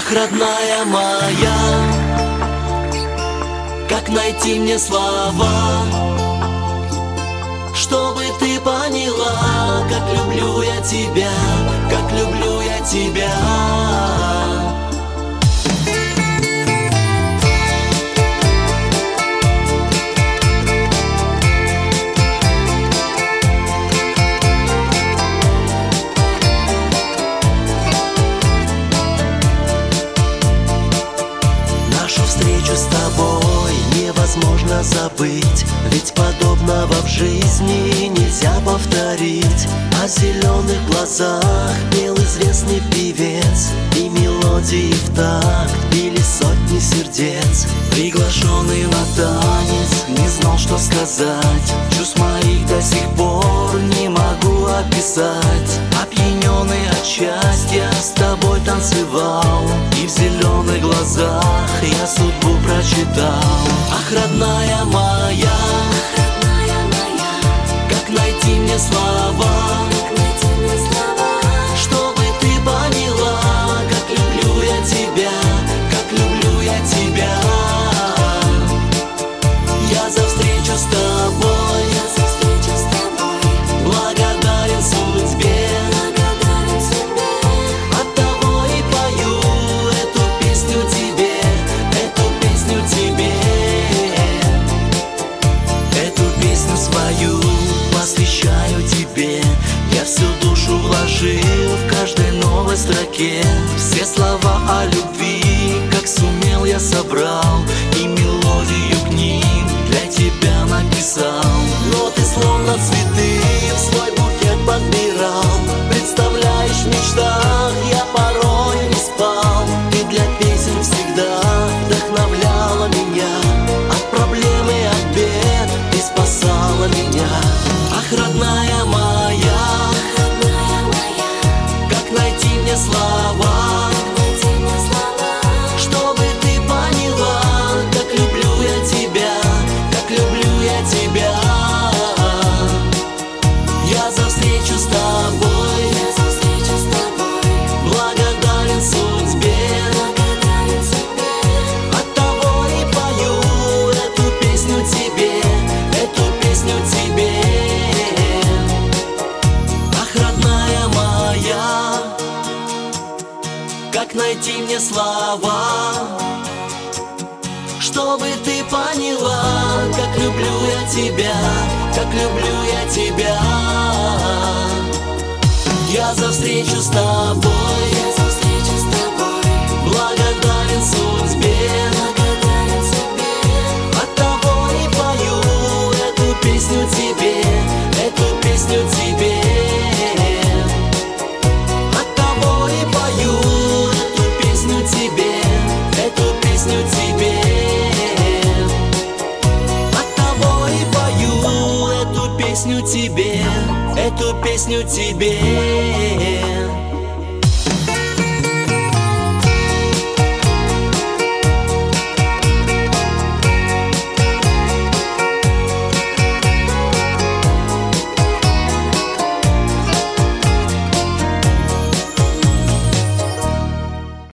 Ах, родная моя, как найти мне слова, чтобы ты поняла, как люблю я тебя, как люблю я тебя. Встречу с тобой невозможно забыть, ведь подобного в жизни нельзя повторить. О зеленых глазах пел известный певец, и мелодии в такт били сотни сердец. Приглашенный на танец не знал, что сказать, чувств моих до сих пор не могу описать. Опьяненный от счастья с тобой танцевал, и в зеленых глазах я судьбу прочитал. Ах, родная моя, как найти мне слова, чтобы ты поняла, как люблю я тебя, как люблю я тебя. Я за встречу с тобой, благодарен судьбе. Оттого и пою эту песню тебе, эту песню тебе. Эту песню свою посвящаю тебе. Я всю душу вложил в каждой новой строке. Все слова о любви, как сумел, я собрал, и мелодию к ним для тебя написал. Но ты словно цветы в свой букет подбирал. Представляешь, в мечтах я порой не спал. Ты для песен всегда вдохновляла меня, от проблем и от бед ты спасала меня. Ах, родная моя, как найти мне слова, чтобы ты поняла, как люблю я тебя, как люблю я тебя. Я за встречу с тобой, благодарен судьбе. Оттого и пою эту песню тебе, эту песню тебе. Ах, родная моя, как найти мне слова, чтобы ты поняла, как люблю я тебя, как люблю я тебя. Я за встречу с тобой, благодарен судьбе. Оттого и пою эту песню тебе, эту песню тебе. Оттого и пою эту песню тебе, эту песню тебе. Оттого и пою эту песню тебе, эту песню тебе.